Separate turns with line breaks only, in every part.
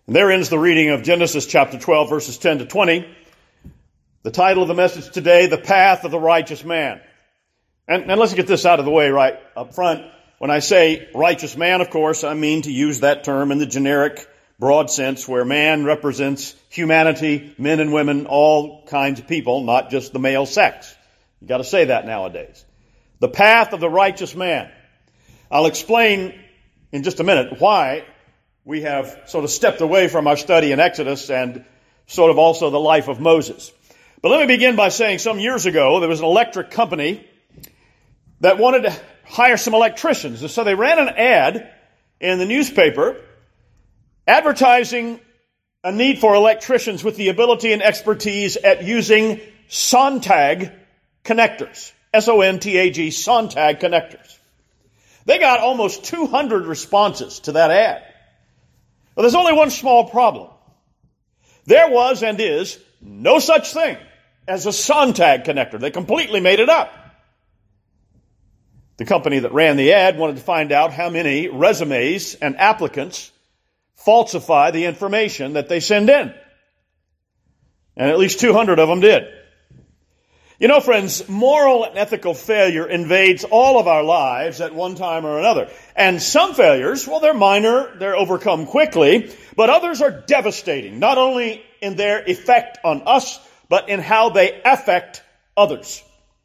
And there ends the reading of Genesis chapter 12, verses 10 to 20. The title of the message today, The Path of the Righteous Man. And let's get this out of the way right up front. When I say righteous man, of course, I mean to use that term in the generic, broad sense where man represents humanity, men and women, all kinds of people, not just the male sex. You got to say that nowadays. The path of the righteous man. I'll explain in just a minute why we have sort of stepped away from our study in Exodus and sort of also the life of Moses. But let me begin by saying some years ago there was an electric company that wanted to hire some electricians. And so they ran an ad in the newspaper advertising a need for electricians with the ability and expertise at using Sontag connectors. S-O-N-T-A-G, Sontag connectors. They got almost 200 responses to that ad. But there's only one small problem. There was and is no such thing as a Sontag connector. They completely made it up. The company that ran the ad wanted to find out how many resumes and applicants falsify the information that they send in. And at least 200 of them did. You know, friends, moral and ethical failure invades all of our lives at one time or another. And some failures, well, they're minor, they're overcome quickly, but others are devastating, not only in their effect on us, but in how they affect others.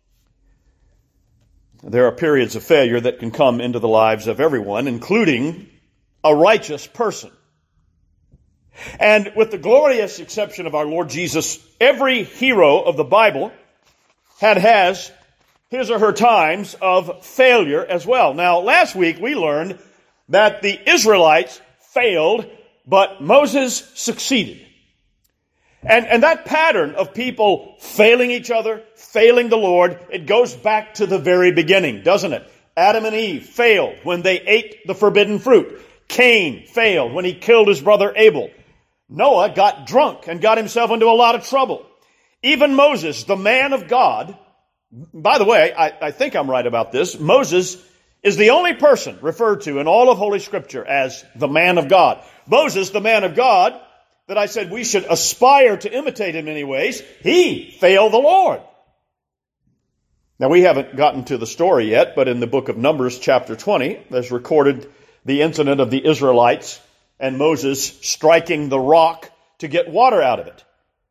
There are periods of failure that can come into the lives of everyone, including a righteous person. And with the glorious exception of our Lord Jesus, every hero of the Bible has his or her times of failure as well. Now, last week we learned that the Israelites failed, but Moses succeeded. And that pattern of people failing each other, failing the Lord, it goes back to the very beginning, doesn't it? Adam and Eve failed when they ate the forbidden fruit. Cain failed when he killed his brother Abel. Noah got drunk and got himself into a lot of trouble. Even Moses, the man of God, by the way, I think I'm right about this, Moses is the only person referred to in all of Holy Scripture as the man of God. Moses, the man of God, that I said we should aspire to imitate in many ways, he failed the Lord. Now, we haven't gotten to the story yet, but in the book of Numbers, chapter 20, there's recorded the incident of the Israelites and Moses striking the rock to get water out of it.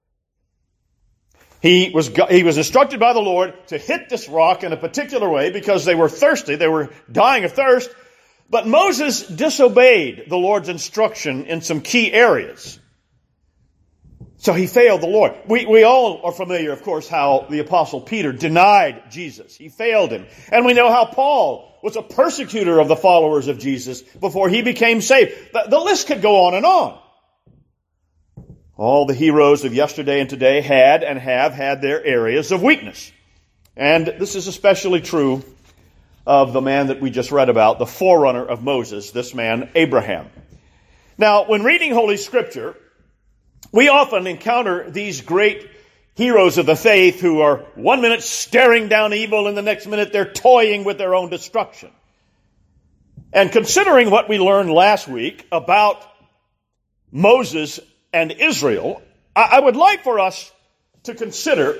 He was instructed by the Lord to hit this rock in a particular way because they were thirsty. They were dying of thirst. But Moses disobeyed the Lord's instruction in some key areas. So he failed the Lord. We all are familiar, of course, how the Apostle Peter denied Jesus. He failed him. And we know how Paul was a persecutor of the followers of Jesus before he became saved. The list could go on and on. All the heroes of yesterday and today had and have had their areas of weakness. And this is especially true of the man that we just read about, the forerunner of Moses, this man, Abraham. Now, when reading Holy Scripture, we often encounter these great heroes of the faith who are 1 minute staring down evil and the next minute they're toying with their own destruction. And considering what we learned last week about Moses and Israel, I would like for us to consider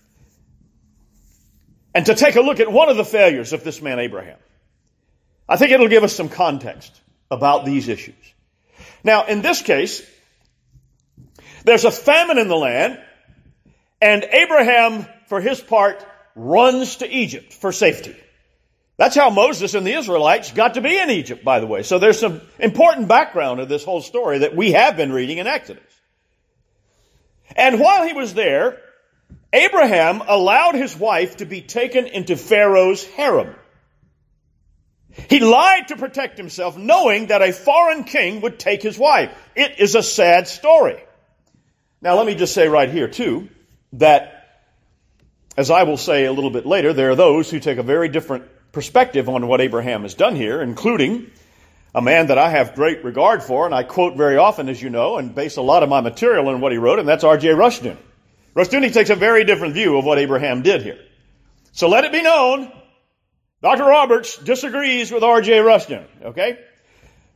and to take a look at one of the failures of this man Abraham. I think it'll give us some context about these issues. Now, in this case, there's a famine in the land, and Abraham, for his part, runs to Egypt for safety. That's how Moses and the Israelites got to be in Egypt, by the way. So there's some important background of this whole story that we have been reading in Exodus. And while he was there, Abraham allowed his wife to be taken into Pharaoh's harem. He lied to protect himself, knowing that a foreign king would take his wife. It is a sad story. Now, let me just say right here, too, that, as I will say a little bit later, there are those who take a very different perspective on what Abraham has done here, including a man that I have great regard for, and I quote very often, as you know, and base a lot of my material on what he wrote, and that's R.J. Rushdoony. Rushdoony takes a very different view of what Abraham did here. So let it be known, Dr. Roberts disagrees with R.J. Rushdoony, okay?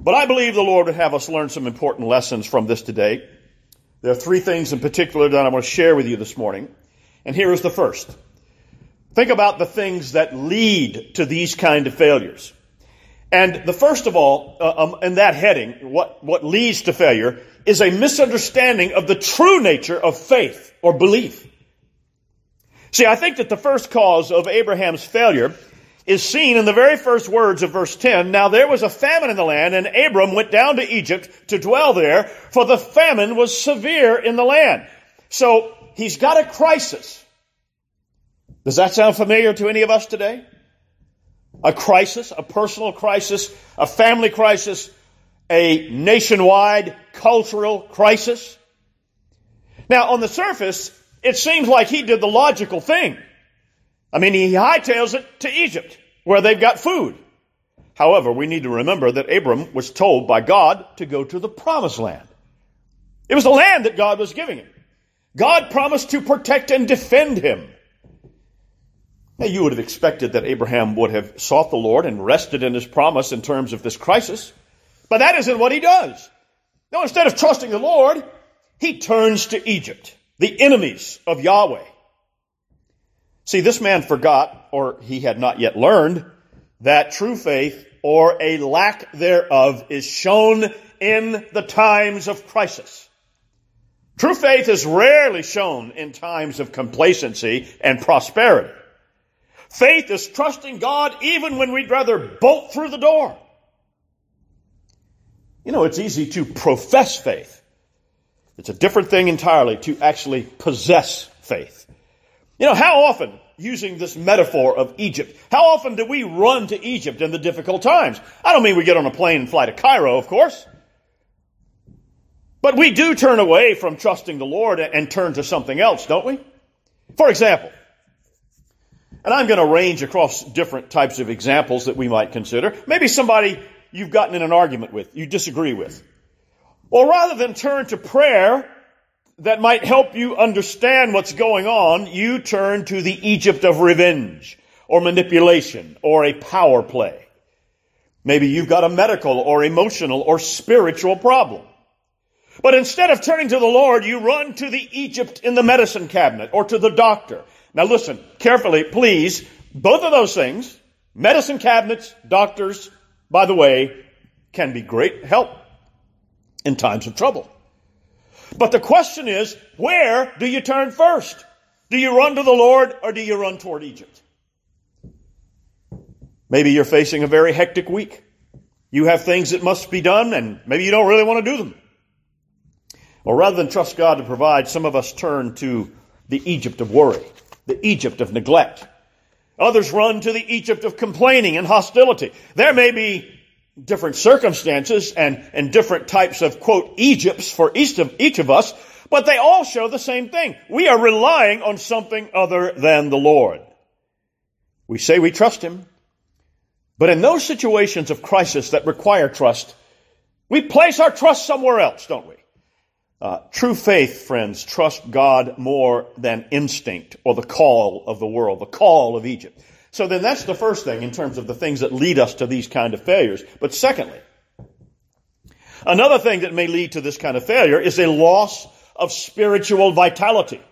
But I believe the Lord would have us learn some important lessons from this today. There are three things in particular that I want to share with you this morning. And here is the first. Think about the things that lead to these kind of failures. And the first of all, in that heading, what leads to failure is a misunderstanding of the true nature of faith or belief. See, I think that the first cause of Abraham's failure is seen in the very first words of verse 10. Now there was a famine in the land, and Abram went down to Egypt to dwell there, for the famine was severe in the land. So he's got a crisis. Does that sound familiar to any of us today? A crisis, a personal crisis, a family crisis, a nationwide cultural crisis. Now, on the surface, it seems like he did the logical thing. I mean, he hightails it to Egypt, where they've got food. However, we need to remember that Abram was told by God to go to the promised land. It was the land that God was giving him. God promised to protect and defend him. Now, you would have expected that Abraham would have sought the Lord and rested in his promise in terms of this crisis. But that isn't what he does. No, instead of trusting the Lord, he turns to Egypt, the enemies of Yahweh. See, this man forgot, or he had not yet learned, that true faith, or a lack thereof, is shown in the times of crisis. True faith is rarely shown in times of complacency and prosperity. Faith is trusting God even when we'd rather bolt through the door. You know, it's easy to profess faith. It's a different thing entirely to actually possess faith. You know, how often, using this metaphor of Egypt, how often do we run to Egypt in the difficult times? I don't mean we get on a plane and fly to Cairo, of course. But we do turn away from trusting the Lord and turn to something else, don't we? For example, and I'm going to range across different types of examples that we might consider. Maybe somebody you've gotten in an argument with, you disagree with. Or rather than turn to prayer that might help you understand what's going on, you turn to the Egypt of revenge or manipulation or a power play. Maybe you've got a medical or emotional or spiritual problem. But instead of turning to the Lord, you run to the Egypt in the medicine cabinet or to the doctor. Now listen carefully, please. Both of those things, medicine cabinets, doctors, by the way, can be great help in times of trouble. But the question is, where do you turn first? Do you run to the Lord or do you run toward Egypt? Maybe you're facing a very hectic week. You have things that must be done and maybe you don't really want to do them. Or rather than trust God to provide, some of us turn to the Egypt of worry, the Egypt of neglect. Others run to the Egypt of complaining and hostility. There may be different circumstances and different types of, quote, Egypts for each of us, but they all show the same thing. We are relying on something other than the Lord. We say we trust Him, but in those situations of crisis that require trust, we place our trust somewhere else, don't we? True faith, friends, trust God more than instinct or the call of the world, the call of Egypt. So then that's the first thing in terms of the things that lead us to these kind of failures. But secondly, another thing that may lead to this kind of failure is a loss of spiritual vitality.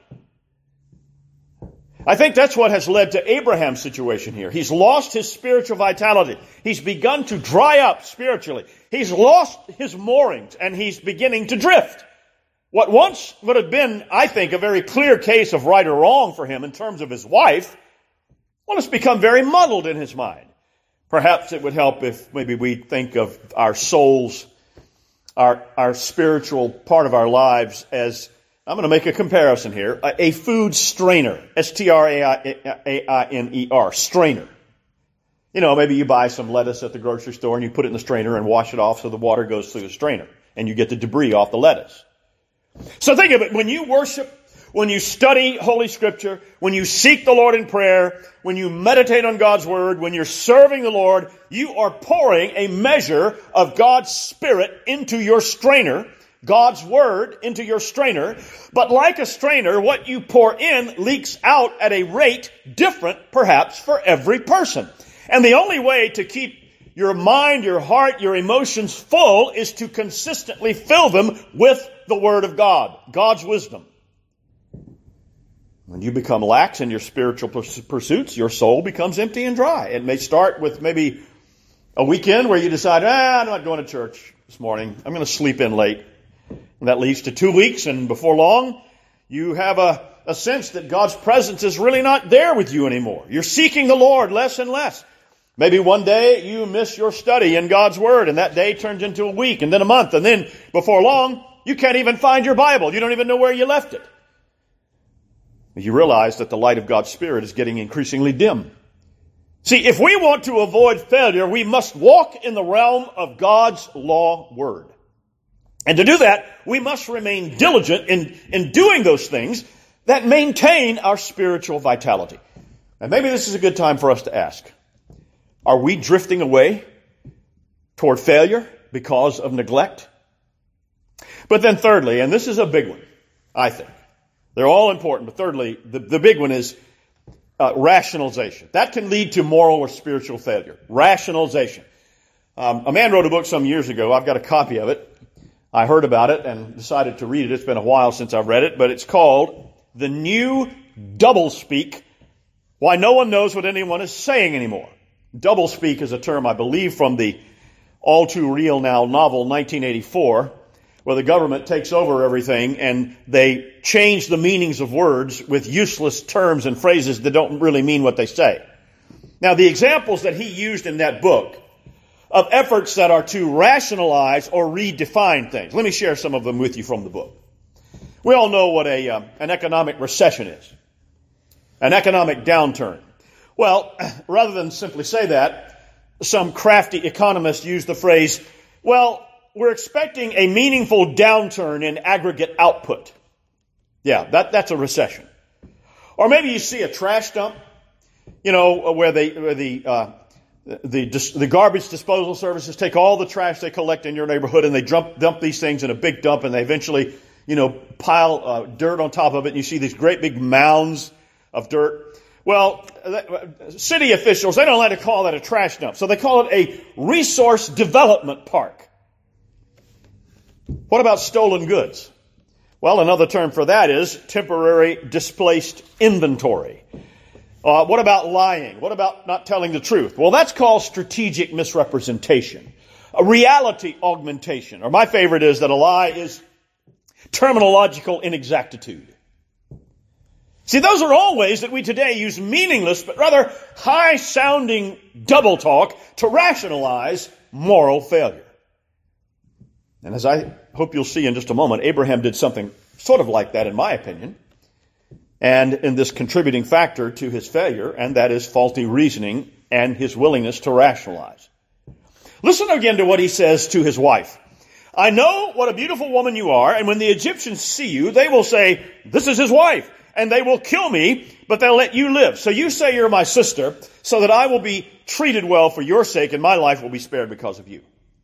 I think that's what has led to Abraham's situation here. He's lost his spiritual vitality. He's begun to dry up spiritually. He's lost his moorings and he's beginning to drift. What once would have been, I think, a very clear case of right or wrong for him in terms of his wife, well, it's become very muddled in his mind. Perhaps it would help if maybe we think of our souls, our spiritual part of our lives as, I'm going to make a comparison here, a food strainer, S-T-R-A-I-N-E-R, strainer. You know, maybe you buy some lettuce at the grocery store and you put it in the strainer and wash it off so the water goes through the strainer and you get the debris off the lettuce. So think of it, when you worship, when you study Holy Scripture, when you seek the Lord in prayer, when you meditate on God's Word, when you're serving the Lord, you are pouring a measure of God's Spirit into your strainer, God's Word into your strainer. But like a strainer, what you pour in leaks out at a rate different, perhaps, for every person. And the only way to keep your mind, your heart, your emotions full is to consistently fill them with the Word of God, God's wisdom. When you become lax in your spiritual pursuits, your soul becomes empty and dry. It may start with maybe a weekend where you decide, I'm not going to church this morning. I'm going to sleep in late. And that leads to 2 weeks, and before long, you have a sense that God's presence is really not there with you anymore. You're seeking the Lord less and less. Maybe one day you miss your study in God's Word, and that day turns into a week, and then a month, and then before long, you can't even find your Bible. You don't even know where you left it. You realize that the light of God's Spirit is getting increasingly dim. See, if we want to avoid failure, we must walk in the realm of God's law word. And to do that, we must remain diligent in doing those things that maintain our spiritual vitality. And maybe this is a good time for us to ask, are we drifting away toward failure because of neglect? But then thirdly, and this is a big one, I think. They're all important, but thirdly, the big one is rationalization. That can lead to moral or spiritual failure. Rationalization. A man wrote a book some years ago. I've got a copy of it. I heard about it and decided to read it. It's been a while since I've read it, but it's called The New Doublespeak, Why No One Knows What Anyone Is Saying Anymore. Doublespeak is a term, I believe, from the all too real now novel 1984, where the government takes over everything and they change the meanings of words with useless terms and phrases that don't really mean what they say. Now, the examples that he used in that book of efforts that are to rationalize or redefine things. Let me share some of them with you from the book. We all know what an economic recession is. An economic downturn. Well, rather than simply say that, some crafty economists use the phrase, well, we're expecting a meaningful downturn in aggregate output. Yeah, that's a recession. Or maybe you see a trash dump, where the garbage disposal services take all the trash they collect in your neighborhood and they dump these things in a big dump, and they eventually, pile dirt on top of it, and you see these great big mounds of dirt. Well, city officials, they don't like to call that a trash dump, so they call it a resource development park. What about stolen goods? Well, another term for that is temporary displaced inventory. What about lying? What about not telling the truth? Well, that's called strategic misrepresentation, a reality augmentation. Or my favorite is that a lie is terminological inexactitude. See, those are all ways that we today use meaningless but rather high-sounding double talk to rationalize moral failure. And as I hope you'll see in just a moment, Abraham did something sort of like that, in my opinion, and in this contributing factor to his failure, and that is faulty reasoning and his willingness to rationalize. Listen again to what he says to his wife. I know what a beautiful woman you are, and when the Egyptians see you, they will say, this is his wife, and they will kill me, but they'll let you live. So you say you're my sister, so that I will be treated well for your sake, and my life will be spared because of you.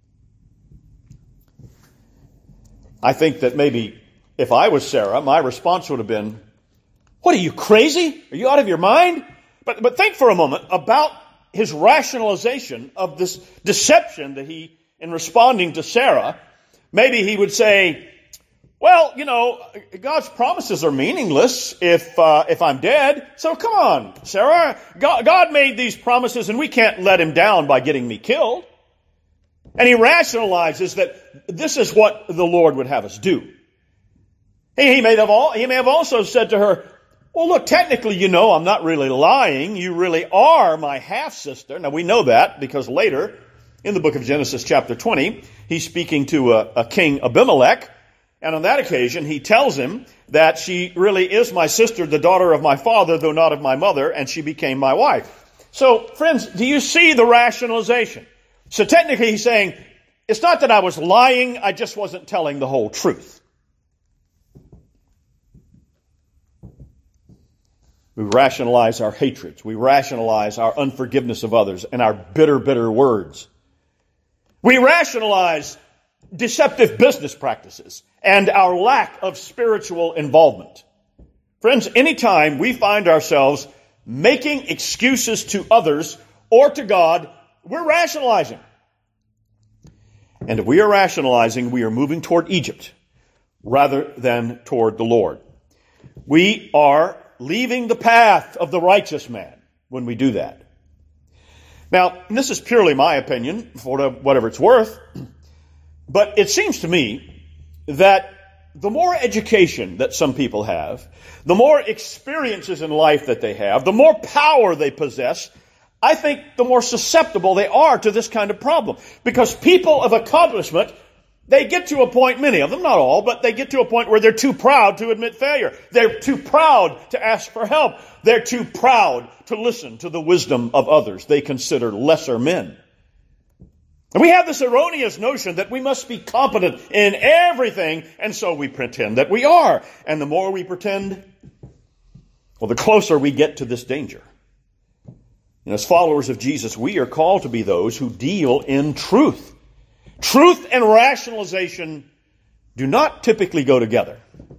I think that maybe if I was Sarah, my response would have been, what, are you crazy? Are you out of your mind? But think for a moment about his rationalization of this deception that he, in responding to Sarah, maybe he would say, well, God's promises are meaningless if I'm dead. So come on, Sarah, God made these promises and we can't let him down by getting me killed. And he rationalizes that this is what the Lord would have us do. He may have also said to her, well, look, technically, I'm not really lying. You really are my half-sister. Now, we know that because later in the book of Genesis chapter 20, he's speaking to a king Abimelech. And on that occasion, he tells him that she really is my sister, the daughter of my father, though not of my mother, and she became my wife. So, friends, do you see the rationalization? So technically he's saying, it's not that I was lying, I just wasn't telling the whole truth. We rationalize our hatreds. We rationalize our unforgiveness of others and our bitter words. We rationalize deceptive business practices and our lack of spiritual involvement. Friends, anytime we find ourselves making excuses to others or to God, we're rationalizing. And if we are rationalizing, we are moving toward Egypt rather than toward the Lord. We are leaving the path of the righteous man when we do that. Now, this is purely my opinion, for whatever it's worth, but it seems to me that the more education that some people have, the more experiences in life that they have, the more power they possess, I think the more susceptible they are to this kind of problem. Because people of accomplishment, they get to a point, many of them, not all, but they get to a point where they're too proud to admit failure. They're too proud to ask for help. They're too proud to listen to the wisdom of others they consider lesser men. And we have this erroneous notion that we must be competent in everything, and so we pretend that we are. And the more we pretend, well, the closer we get to this danger. And as followers of Jesus, we are called to be those who deal in truth. Truth and rationalization do not typically go together.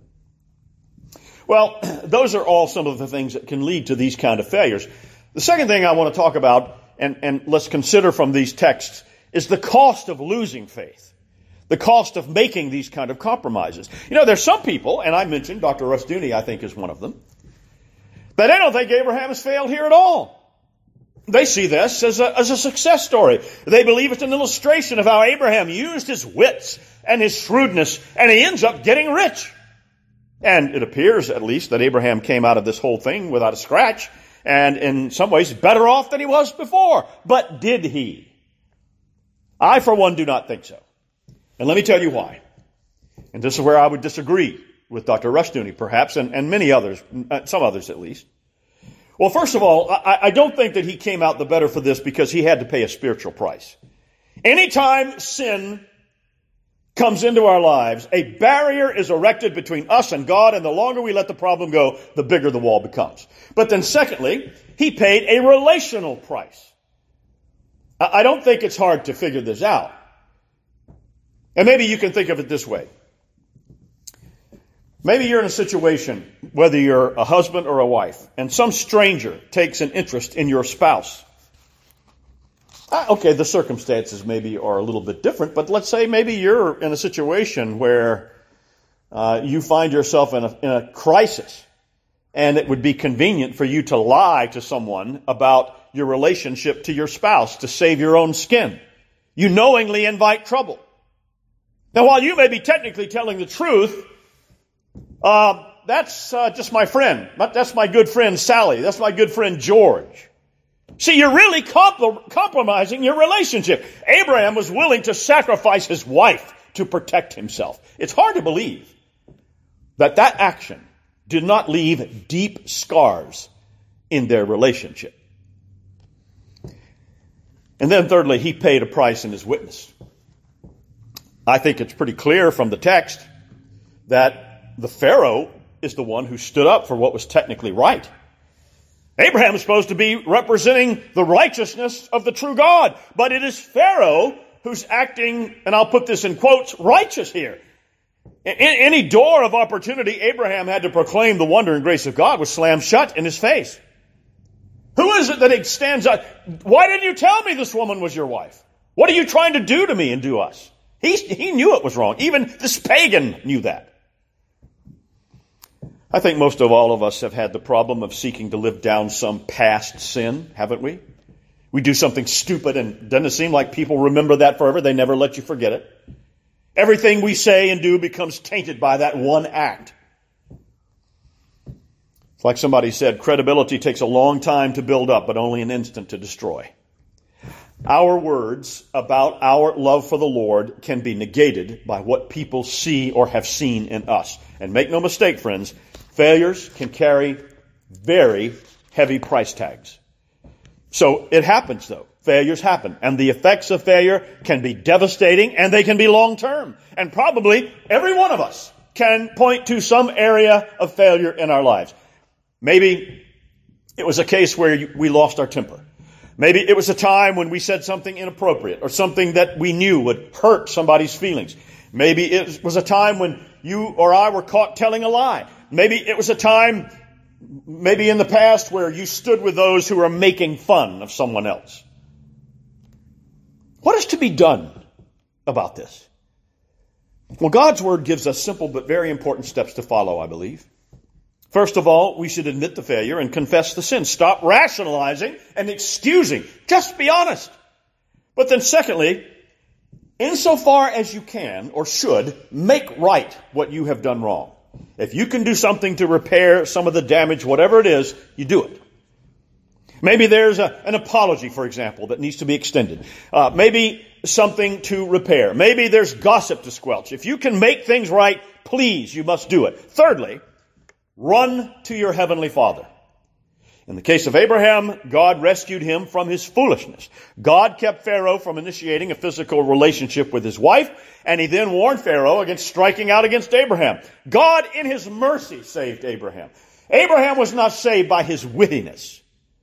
Well, those are all some of the things that can lead to these kind of failures. The second thing I want to talk about, and let's consider from these texts, is the cost of losing faith. The cost of making these kind of compromises. You know, there's some people, and I mentioned Dr. Rushdoony, I think, is one of them, that I don't think Abraham has failed here at all. They see this as a success story. They believe it's an illustration of how Abraham used his wits and his shrewdness, and he ends up getting rich. And it appears, at least, that Abraham came out of this whole thing without a scratch, and in some ways better off than he was before. But did he? I, for one, do not think so. And let me tell you why. And this is where I would disagree with Dr. Rushdoony, perhaps, and many others, some others at least. Well, first of all, I don't think that he came out the better for this because he had to pay a spiritual price. Anytime sin comes into our lives, a barrier is erected between us and God, and the longer we let the problem go, the bigger the wall becomes. But then secondly, he paid a relational price. I don't think it's hard to figure this out. And maybe you can think of it this way. Maybe you're in a situation, whether you're a husband or a wife, and some stranger takes an interest in your spouse. Okay, the circumstances maybe are a little bit different, but let's say maybe you're in a situation where you find yourself in a crisis, and it would be convenient for you to lie to someone about your relationship to your spouse to save your own skin. You knowingly invite trouble. Now, while you may be technically telling the truth, that's just my friend. That's my good friend Sally. That's my good friend George. See, you're really compromising your relationship. Abraham was willing to sacrifice his wife to protect himself. It's hard to believe that action did not leave deep scars in their relationship. And then thirdly, he paid a price in his witness. I think it's pretty clear from the text that the Pharaoh is the one who stood up for what was technically right. Abraham is supposed to be representing the righteousness of the true God, but it is Pharaoh who's acting, and I'll put this in quotes, righteous here. Any door of opportunity Abraham had to proclaim the wonder and grace of God was slammed shut in his face. Who is it that stands up? Why didn't you tell me this woman was your wife? What are you trying to do to me and do us? He knew it was wrong. Even this pagan knew that. I think most of all of us have had the problem of seeking to live down some past sin, haven't we? We do something stupid, and doesn't it seem like people remember that forever? They never let you forget it. Everything we say and do becomes tainted by that one act. It's like somebody said, credibility takes a long time to build up, but only an instant to destroy. Our words about our love for the Lord can be negated by what people see or have seen in us. And make no mistake, friends, failures can carry very heavy price tags. So it happens, though. Failures happen. And the effects of failure can be devastating, and they can be long-term. And probably every one of us can point to some area of failure in our lives. Maybe it was a case where we lost our temper. Maybe it was a time when we said something inappropriate or something that we knew would hurt somebody's feelings. Maybe it was a time when you or I were caught telling a lie. Maybe it was a time, maybe in the past, where you stood with those who were making fun of someone else. What is to be done about this? Well, God's Word gives us simple but very important steps to follow, I believe. First of all, we should admit the failure and confess the sin. Stop rationalizing and excusing. Just be honest. But then secondly, insofar as you can or should, make right what you have done wrong. If you can do something to repair some of the damage, whatever it is, you do it. Maybe there's an apology, for example, that needs to be extended. Maybe something to repair. Maybe there's gossip to squelch. If you can make things right, please, you must do it. Thirdly, run to your heavenly Father. In the case of Abraham, God rescued him from his foolishness. God kept Pharaoh from initiating a physical relationship with his wife, and he then warned Pharaoh against striking out against Abraham. God, in his mercy, saved Abraham. Abraham was not saved by his wittiness.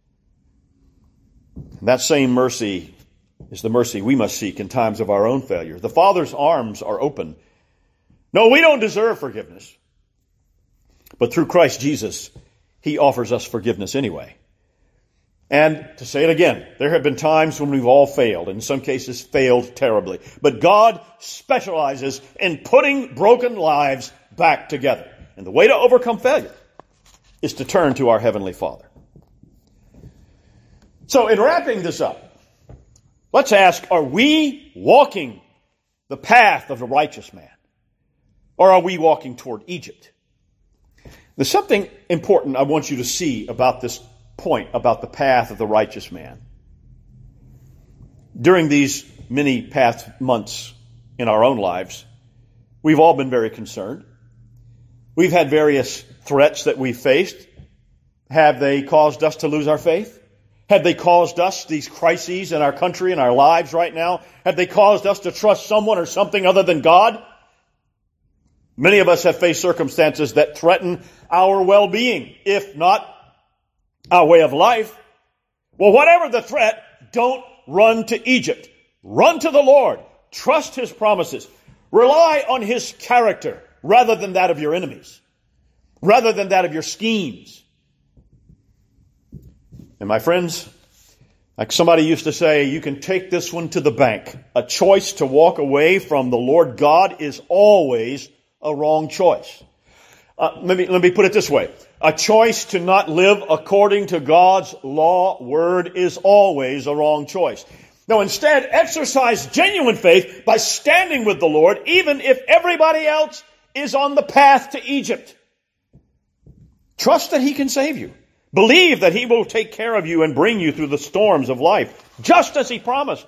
And that same mercy is the mercy we must seek in times of our own failure. The Father's arms are open. No, we don't deserve forgiveness. But through Christ Jesus, He offers us forgiveness anyway. And to say it again, there have been times when we've all failed, in some cases failed terribly. But God specializes in putting broken lives back together. And the way to overcome failure is to turn to our Heavenly Father. So in wrapping this up, let's ask, are we walking the path of the righteous man? Or are we walking toward Egypt? There's something important I want you to see about this point, about the path of the righteous man. During these many past months in our own lives, we've all been very concerned. We've had various threats that we've faced. Have they caused us to lose our faith? Have they caused us these crises in our country and our lives right now? Have they caused us to trust someone or something other than God? Many of us have faced circumstances that threaten our well-being, if not our way of life. Well, whatever the threat, don't run to Egypt. Run to the Lord. Trust His promises. Rely on His character rather than that of your enemies, rather than that of your schemes. And my friends, like somebody used to say, you can take this one to the bank. A choice to walk away from the Lord God is always a wrong choice. Let me put it this way. A choice to not live according to God's law word is always a wrong choice. Now instead, exercise genuine faith by standing with the Lord, even if everybody else is on the path to Egypt. Trust that He can save you. Believe that He will take care of you and bring you through the storms of life, just as He promised.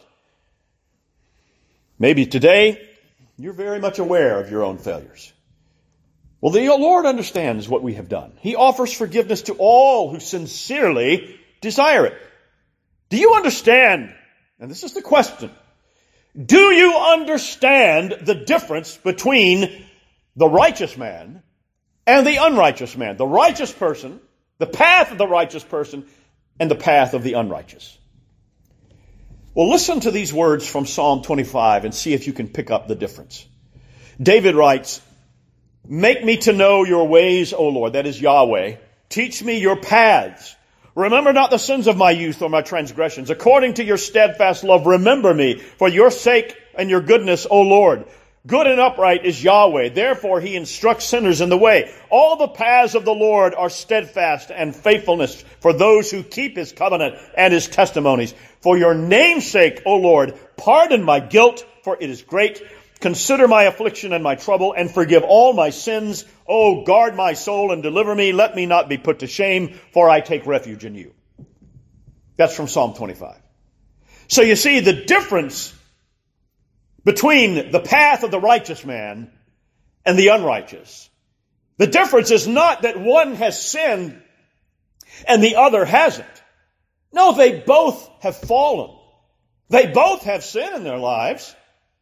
Maybe today, you're very much aware of your own failures. Well, the Lord understands what we have done. He offers forgiveness to all who sincerely desire it. Do you understand? And this is the question. Do you understand the difference between the righteous man and the unrighteous man? The righteous person, the path of the righteous person, and the path of the unrighteous. Well, listen to these words from Psalm 25 and see if you can pick up the difference. David writes, "Make me to know your ways, O Lord," that is Yahweh. "Teach me your paths. Remember not the sins of my youth or my transgressions. According to your steadfast love, remember me for your sake and your goodness, O Lord. Good and upright is Yahweh. Therefore He instructs sinners in the way. All the paths of the Lord are steadfast and faithfulness for those who keep His covenant and His testimonies. For your name's sake, O Lord, pardon my guilt, for it is great. Consider my affliction and my trouble, and forgive all my sins. O guard my soul and deliver me. Let me not be put to shame, for I take refuge in you." That's from Psalm 25. So you see the difference between the path of the righteous man and the unrighteous. The difference is not that one has sinned and the other hasn't. No, they both have fallen. They both have sin in their lives.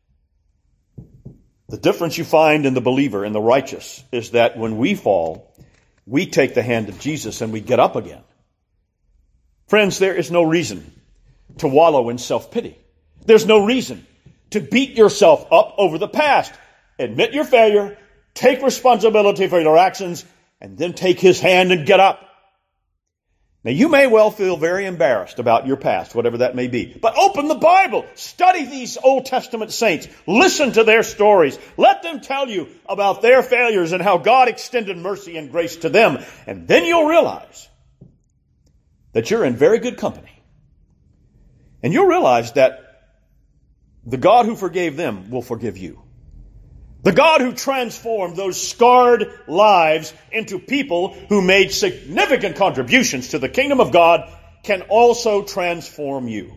The difference you find in the believer and the righteous is that when we fall, we take the hand of Jesus and we get up again. Friends, there is no reason to wallow in self-pity. There's no reason to beat yourself up over the past. Admit your failure, take responsibility for your actions, and then take His hand and get up. Now, you may well feel very embarrassed about your past, whatever that may be. But open the Bible. Study these Old Testament saints. Listen to their stories. Let them tell you about their failures and how God extended mercy and grace to them. And then you'll realize that you're in very good company. And you'll realize that the God who forgave them will forgive you. The God who transformed those scarred lives into people who made significant contributions to the kingdom of God can also transform you.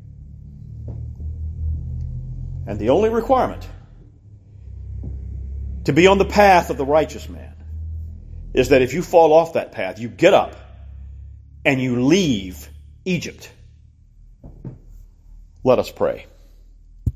And the only requirement to be on the path of the righteous man is that if you fall off that path, you get up and you leave Egypt. Let us pray.